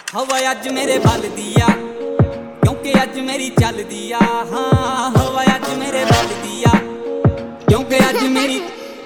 हवा अज मेरे बल दिया क्योंकि अज मेरी चल दिया। हाँ हवा अज मेरे बल दिया क्योंकि अज मेरी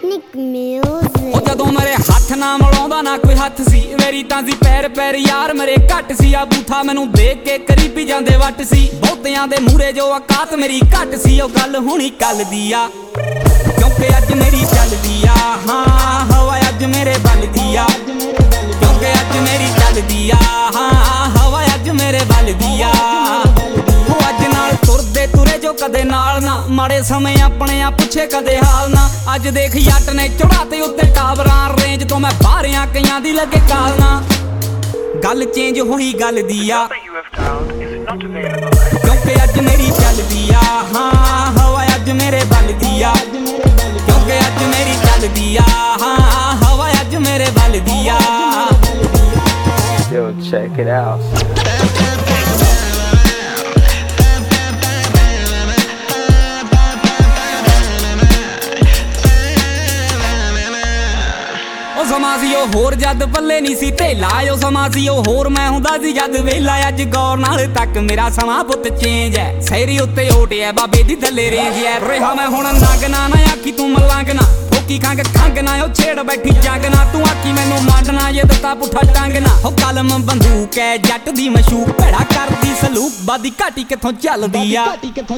जदों मेरे हथ ना मलाउंदा ना कोई हथ सी मेरी तां सी पैर पैर यार मेरे घट सी। आ बूथा मैनू देख के करी पी जांदे वट सी बहुतियां दे मूहरे जो औकात मेरी घट सी। ओ गल हुणी कल दिया क्योंकि अज मेरी चल दिया। हाँ हवा अज मेरे बल दिया क्योंकि अज मेरी चल दिया। हाँ हवा अज मेरे बल दिया। हो अज नाल तुरदे तुरे जो कदे नाल ना माड़े समय अपने आ पुछे कदे हाल ना। अज देख जट ने चढ़ाते उत्ते टावरां रेंज तो मैं बाहर आ कईयां दी लगे काल ना। गल चेंज होई गल दिया क्योंकि अज मेरी चल दिया। हाँ हवा अज मेरे बल दिया क्योंकि अज मेरी चल दिया। हाँ हवा अज मेरे बल दिया। Yo, check it out. ਸਮਾਂ ਸੀ ਉਹ ਹੋਰ ਜਦ ਪੱਲੇ ਨਹੀਂ ਸੀ ਢੇਲਾ। ਉਹ ਸਮਾਂ ਸੀ ਉਹ ਹੋਰ ਮੈਂ ਹੁੰਦਾ ਸੀ ਜਦ ਵੇਲਾ। ਅੱਜ ਗੌਰ ਨਾਲ ਤੱਕ ਮੇਰਾ ਸਮਾਂ ਪੁੱਤ ਚੇਂਜ ਹੈ। ਸੈਰੀ ਉੱਤੇ ਓਟਿਆ ਬਾਬੇ ਦੀ ਥੱਲੇ ਰੇਂਜ ਹੈ। ਰਿਹਾ ਮੈਂ ਹੁਣ ਨੰਗਨਾ ਨਾ ਆਖੀ ਤੂੰ ਮਲੰਗਣਾ ਠੋਕੀ ਖੰਗ ਖੰਗ ਨਾ ਉਹ ਛੇੜ ਬੈਠੀ ਜੰਗ ਨਾ। ਤੂੰ ਆਖੀ ਮੈਨੂੰ ਮੰਡਣਾ ਜੇ ਦਿੱਤਾ ਪੁੱਠਾ ਟੰਗ ਨਾ। ਹੋ ਕਲਮ ਬੰਦੂਕ ਹੈ ਜੱਟ ਦੀ ਮਸ਼ੂਕ ਭੈੜਾ ਕਰਦੀ ਸਲੂਕ ਬਾਦੀ ਘਾਟੀ ਕਿੱਥੋਂ ਚੱਲਦੀ ਆ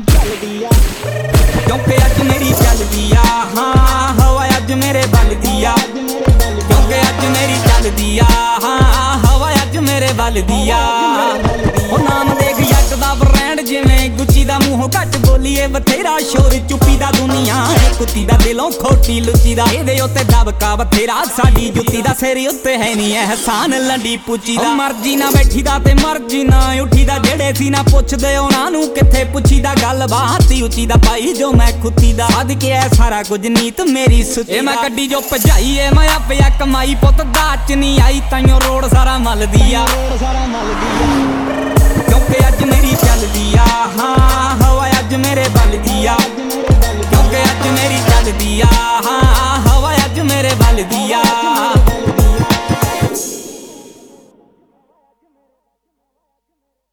ਕਿਉਂਕਿ ਅੱਜ ਮੇਰੀ ਚੱਲਦੀ ਆ। ਹਾਂ ਹਵਾ ਅੱਜ ਮੇਰੇ ਬਲ ਦੀ ਆ क्योंकि अज मेरी चल दिया। हाँ हवा अज मेरे बल दिया। ओ नाम देख जट दा ब्रांड जिवें गुच्ची दा मूंहों घट बोलीए बथेरा शोर चुप्पी दा दुनिया है कुत्ती दा दिलों खोटी लुच्ची दा। इहदे उत्ते दबका बथेरा साडी जुत्ती दा सिर उत्ते है नी एहसान लंडी पुची दा। मर्जी ना बैठी दा ते मर्जी ना उठी दा जेड़े सी ना पुछदे उहनां नूं कित्थे पुछी दा। गल बात ही उची दा पाई जो मैं खुत्ती दा अद के है सारा कुछ नीत मेरी सुची। मैं कड्डी जो भजाई है मैं आपे कमाई पुत दाच नहीं आई ताइयों रोड सारा मल दिया क्योंकि अज मेरी चल दिया। हाँ हवा अज मेरे बल दिया क्योंकि अज मेरी चल दिया। हाँ हवा अज मेरे बल दिया।